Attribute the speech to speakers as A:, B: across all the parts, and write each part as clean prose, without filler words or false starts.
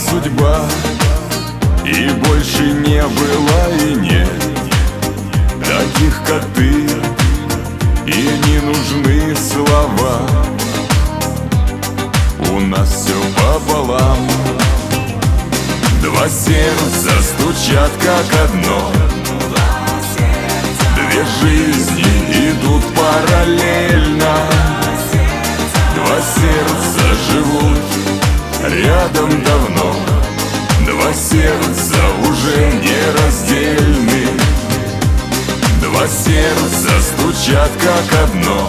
A: судьба, и больше не было и нет таких, как ты, и не нужны слова. У нас все пополам. Два сердца стучат как одно, две жизни идут параллельно. Два сердца живут рядом давно, два сердца уже нераздельны. Два сердца стучат как одно,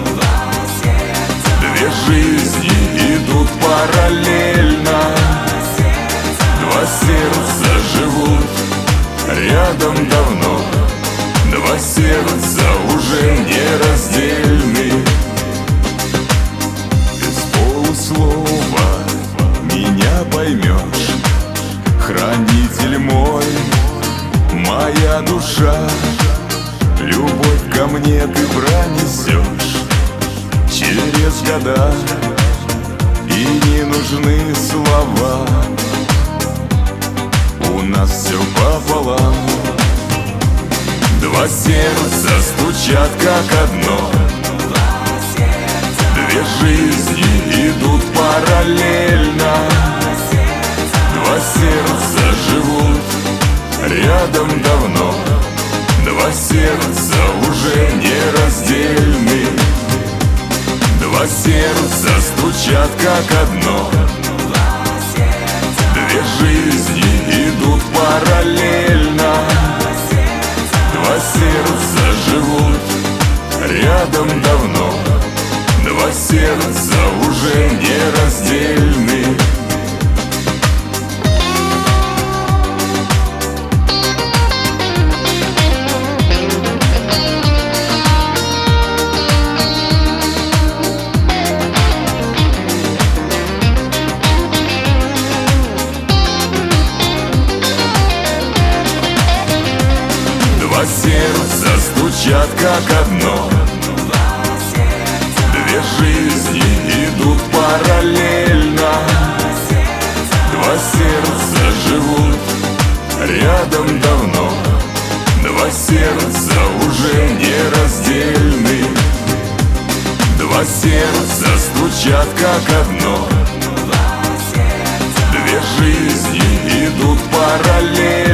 A: две жизни идут параллельно. Два сердца живут рядом давно, два сердца уже нераздельны. Без полуслова меня поймешь, хранитель мой, моя душа. Любовь ко мне ты пронесешь через года, и не нужны слова. У нас все пополам. Два сердца стучат как одно, две жизни идут параллельно. Два сердца живут рядом давно, два сердца уже нераздельны. Два сердца стучат как одно, две жизни идут параллельно. Два сердца живут рядом давно, два сердца уже нераздельны. Два сердца стучат как одно, две жизни идут параллельно. Два сердца живут рядом давно, два сердца уже нераздельны. Два сердца стучат как одно, две жизни идут параллельно.